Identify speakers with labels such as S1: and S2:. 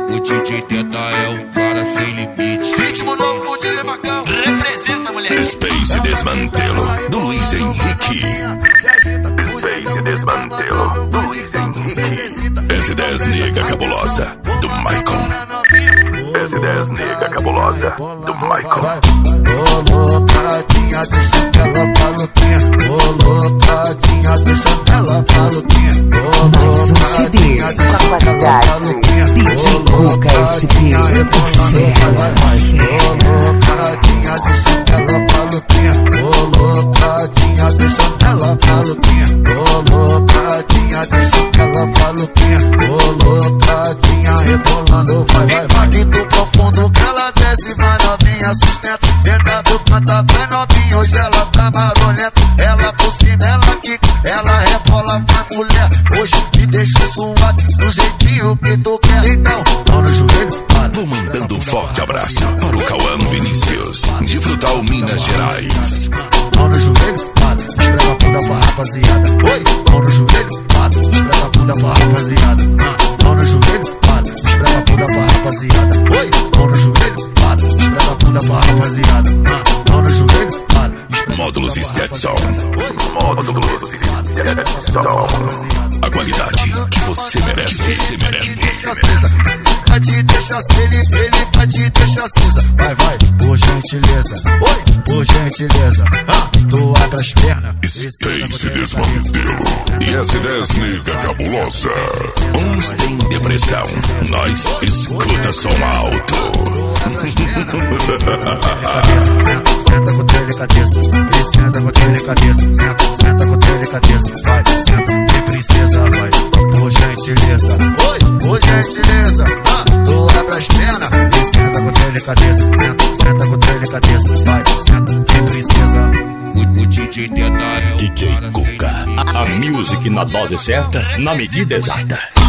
S1: O DJ Teta é um cara sem limite.
S2: Ritmo novo, o DJ Macão. Representa, mulher.
S3: Space Desmantelo, do Luiz Henrique. Space Desmantelo, do Luiz Henrique. S10 Nega Cabulosa, do Michael. S10 Nega Cabulosa, do Michael.
S4: Ô loucadinha, deixa ela maluquinha. Ô loucadinha, deixa ela maluquinha.
S5: Mais um CD com a qualidade DJ Cuca SP
S4: Ô loucadinha, deixa ela maluquinha. Ô loucadinha, deixa ela maluquinha. Ô loucadinha, deixa ela maluquinha. Ô loucadinha, rebolando, vai, vai, vai. Impacto profundo que ela desce, mas novinha sustenta. Senta do canta, vai novinha, hoje ela tá marolenta. Ela por cima, ela quica, ela rebola, vai mulher. Hoje te deixa suave, do jeitinho que tu quer. Então, mão no joelho, para.
S3: Vou mandando um forte abraço para o Cauã Vinícius, de Frutal, Minas Gerais.
S4: Mão no joelho, para. Esfrega a bunda pra rapaziada. Oi, mão no joelho, para. Esfrega a bunda pra rapaziada. Mão no joelho, para. Esfrega a bunda pra rapaziada. Oi, mão no joelho, para. Esfrega a bunda pra rapaziada. Mão no joelho, para.
S3: Módulos Stetson. Módulos Stetson. A qualidade que você merece.
S4: Vai te deixar acesa, ele vai te deixar acesa. Vai, vai, por gentileza. Oi, por gentileza. Tu abre as pernas.
S3: Space Desmantelo e S10 Nega Cabulosa. Uns têm depressão, nós escuta som alto.
S4: Senta com delicadeza, e senta com delicadeza. Senta com delicadeza, vai, senta, tem princesa, vai, por gentileza. Oi, por gentileza. Tu abre as pernas, e senta com delicadeza. Senta com delicadeza, vai, senta, tem princesa.
S1: O DJ Teta é um
S3: DJ
S1: cara sem
S3: Cuca,
S1: limite.
S3: a music na dose certa, na medida exata.